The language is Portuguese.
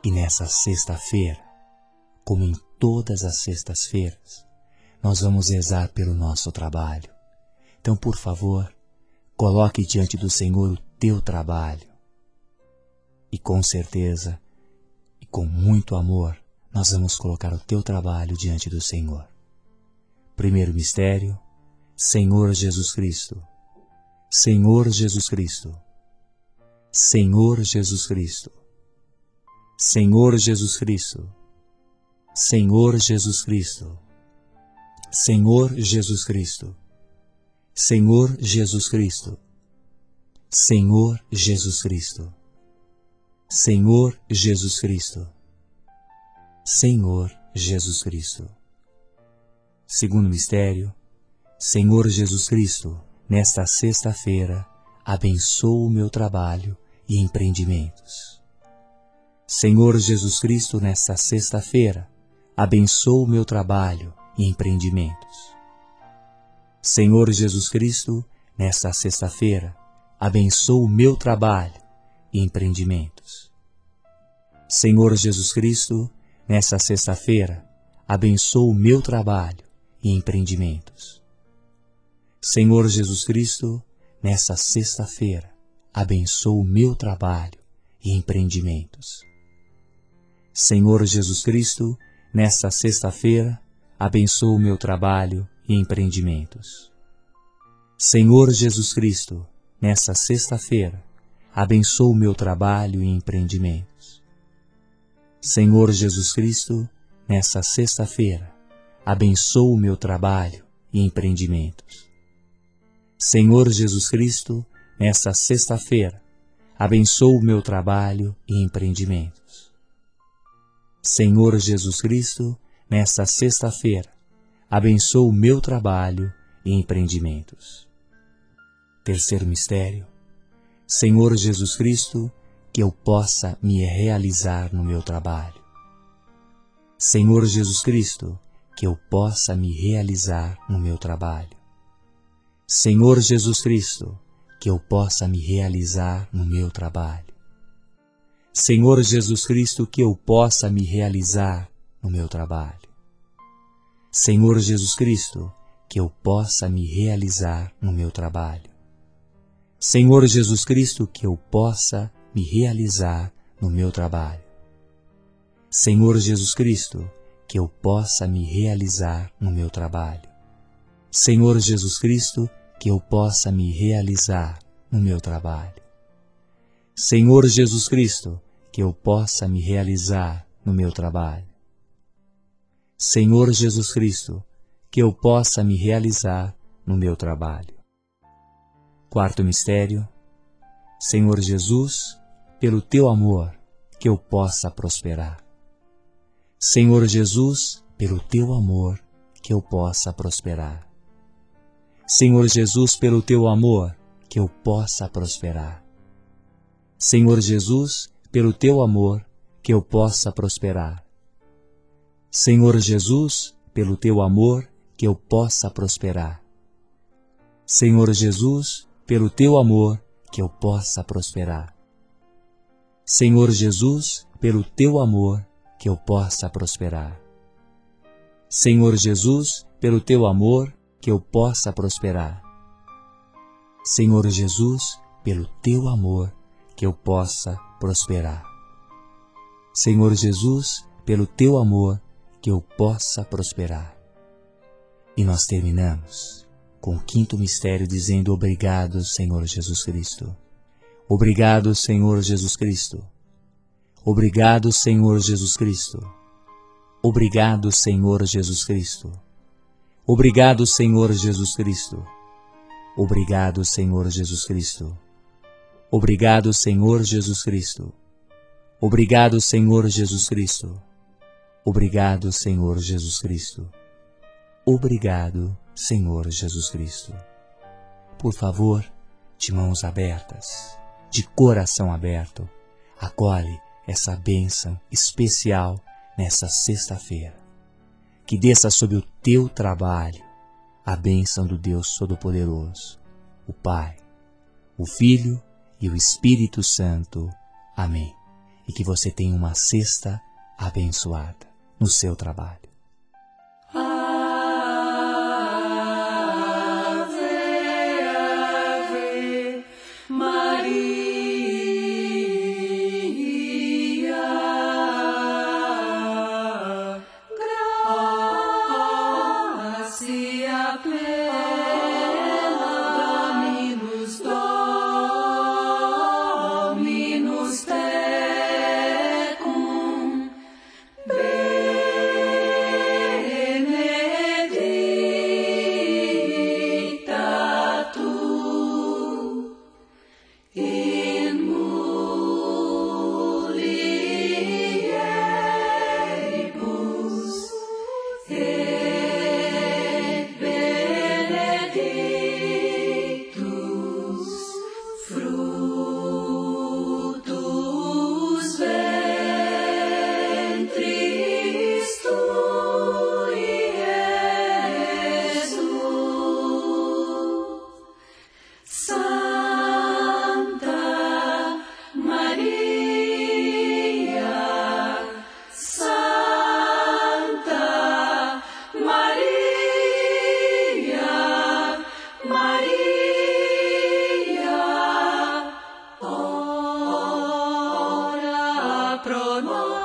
E nessa sexta-feira, como em todas as sextas-feiras, nós vamos rezar pelo nosso trabalho. Então, por favor, coloque diante do Senhor o teu trabalho. E com certeza, e com muito amor, nós vamos colocar o teu trabalho diante do Senhor. Primeiro mistério, Senhor Jesus Cristo. Senhor Jesus Cristo. Senhor Jesus Cristo. Senhor Jesus Cristo. Senhor Jesus Cristo. Senhor Jesus Cristo. Senhor Jesus Cristo. Senhor Jesus Cristo. Senhor Jesus Cristo. Senhor Jesus Cristo. Segundo mistério, Senhor Jesus Cristo, nesta sexta-feira, abençoa o meu trabalho e empreendimentos. Senhor Jesus Cristo, nesta sexta-feira, abençoa o meu trabalho e empreendimentos. Senhor Jesus Cristo, nesta sexta-feira, abençoa o meu trabalho e empreendimentos. Senhor Jesus Cristo, nesta sexta-feira, abençoa o meu trabalho e empreendimentos. Senhor Jesus Cristo, nesta sexta-feira, abençoa o meu trabalho e empreendimentos. Senhor Jesus Cristo, nesta sexta-feira, abençoa o meu trabalho e empreendimentos. Senhor Jesus Cristo, nesta sexta-feira, abençoa o meu trabalho e empreendimentos. Senhor Jesus Cristo, nesta sexta-feira, abençoa o meu trabalho e empreendimentos. Senhor Jesus Cristo, nesta sexta-feira, abençoa o meu trabalho e empreendimentos. Senhor Jesus Cristo, nesta sexta-feira, abençoa o meu trabalho e empreendimentos. Terceiro mistério, Senhor Jesus Cristo, que eu possa me realizar no meu trabalho. Senhor Jesus Cristo, que eu possa me realizar no meu trabalho. Senhor Jesus Cristo, que eu possa me realizar no meu trabalho. Senhor Jesus Cristo, que eu possa me realizar no meu trabalho. Senhor Jesus Cristo, que eu possa me realizar no meu trabalho. Senhor Jesus Cristo, que eu possa me realizar no meu trabalho. Senhor Jesus Cristo, que eu possa me realizar no meu trabalho. Senhor Jesus Cristo, que eu possa me realizar no meu trabalho. Senhor Jesus Cristo, que eu possa me realizar no meu trabalho. Senhor Jesus Cristo, que eu possa me realizar no meu trabalho. Quarto mistério, Senhor Jesus, pelo teu amor, que eu possa prosperar. Senhor Jesus, pelo teu amor, que eu possa prosperar. Senhor Jesus, pelo teu amor, que eu possa prosperar. Senhor Jesus, pelo teu amor, que eu possa prosperar. Senhor Jesus, pelo teu amor, que eu possa prosperar. Senhor Jesus, pelo teu amor, que eu possa prosperar. Senhor Jesus, pelo teu amor, que eu possa prosperar. Senhor Jesus, pelo teu amor, que eu possa prosperar. Senhor Jesus, pelo teu amor, que eu possa prosperar. Senhor Jesus, pelo teu amor, que eu possa prosperar. E nós terminamos com o quinto mistério dizendo obrigado, Senhor Jesus Cristo. Obrigado, Senhor Jesus Cristo. Obrigado, Senhor Jesus Cristo. Obrigado, Senhor Jesus Cristo. Obrigado, Senhor Jesus Cristo. Obrigado, Senhor Jesus Cristo. Obrigado, Senhor Jesus Cristo. Obrigado, Senhor Jesus Cristo. Obrigado, Senhor Jesus Cristo. Obrigado, Senhor Jesus Cristo. Por favor, de mãos abertas, de coração aberto, acolhe essa bênção especial nessa sexta-feira. Que desça sobre o teu trabalho a bênção do Deus Todo-Poderoso, o Pai, o Filho e o Espírito Santo. Amém. e que você tenha uma sexta abençoada no seu trabalho. Pro nós.